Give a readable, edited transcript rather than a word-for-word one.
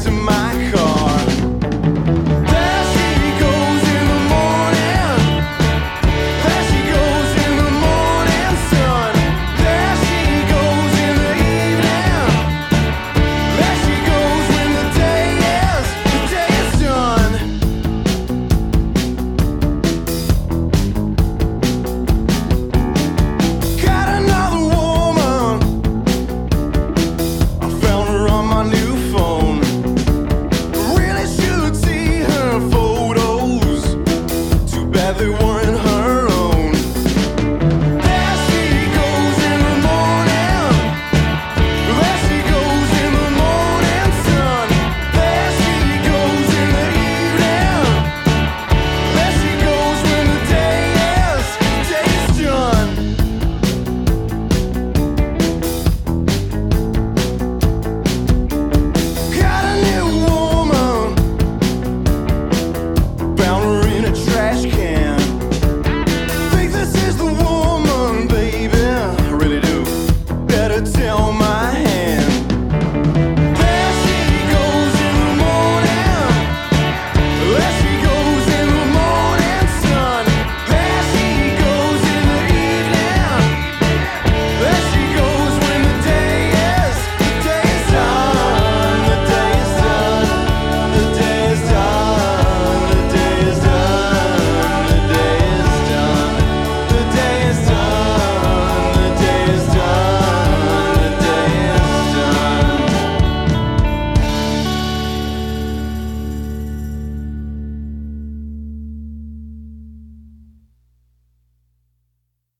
to my car. There she goes in the morning. There she goes in the morning sun. There she goes in the evening. There she goes when the day is done. Got another woman. I found her on my new phone. Really should see her photos. Too bad they weren't her own. There she goes in the morning. There she goes in the morning sun. There she goes in the evening. There she goes when the day is done. Got a new woman. Found her in a trash can. Think this is the woman, baby. I really do. Better tell my